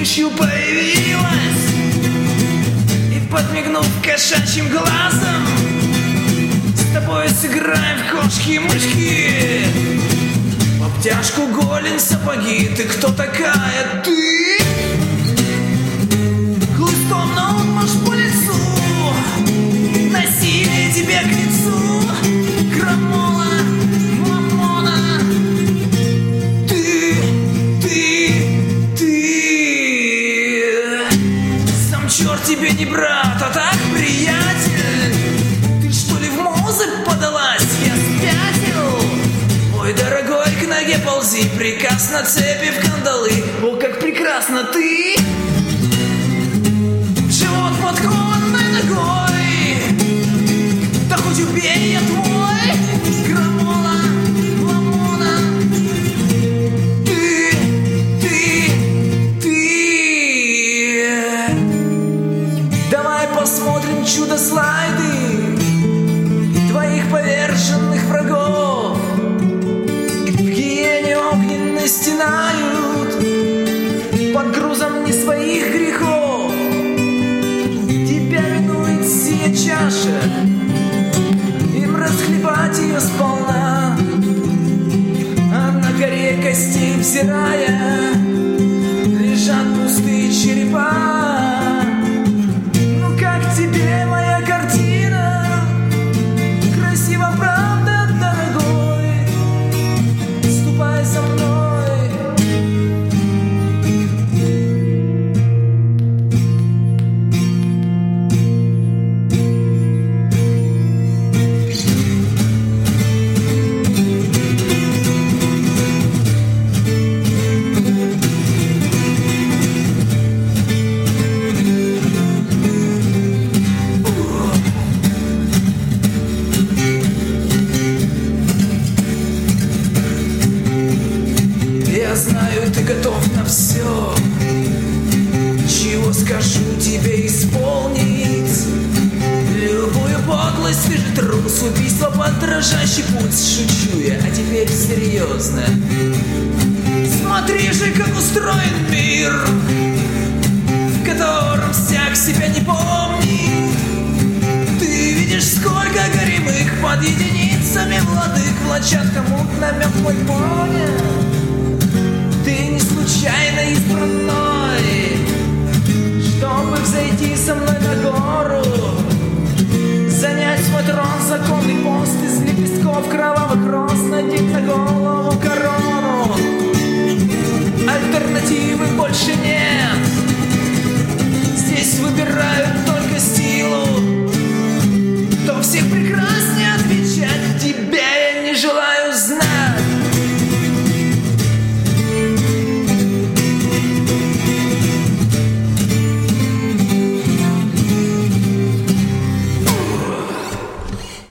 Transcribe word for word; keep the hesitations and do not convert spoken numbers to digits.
мышью появилась и, подмигнув кошачьим глазом, с тобой сыграем в кошки-мышки. В обтяжку голень, сапоги, ты кто такая? Ты хлыстом наотмашь по лицу, насилие тебе к лицу, крамола, мамона. Ты, ты, ты. Сам черт тебе не брат, а так приятель. Ты что ли в мозг подалась? Я спятил. Ой, дорогой, к ноге ползи, приказ на цепи в кандалы. О, как прекрасно ты! Живот подкованной ногой, да хоть убей я твой, крамола, мамона. Ты, ты, ты. Давай посмотрим чудо-слайды твоих поверженных врагов. В гиене огненной стенают под грузом не своих грехов. Тебя минует сия чаша, им расхлебать ее сполна. А на горе костей взирая лежат пустые черепа. Ну как тебе моя картина? Красиво, правда, дорогой? Ступай за мной. Я знаю, ты готов на все, чего скажу тебе исполнить. Любую подлость, ты же трус, убийство под дрожащий пульс. Шучу я, а теперь серьезно. Смотри же, как устроен мир, в котором всяк себя не помнит. Ты видишь, сколько горемых под единицами владык влачат кому-то намек мой понял. Ты не случайно избранной, чтобы взойти со мной на гору, занять свой трон, законный пост из лепестков кровавых роз, надеть на голову корону. Альтернативы больше нет.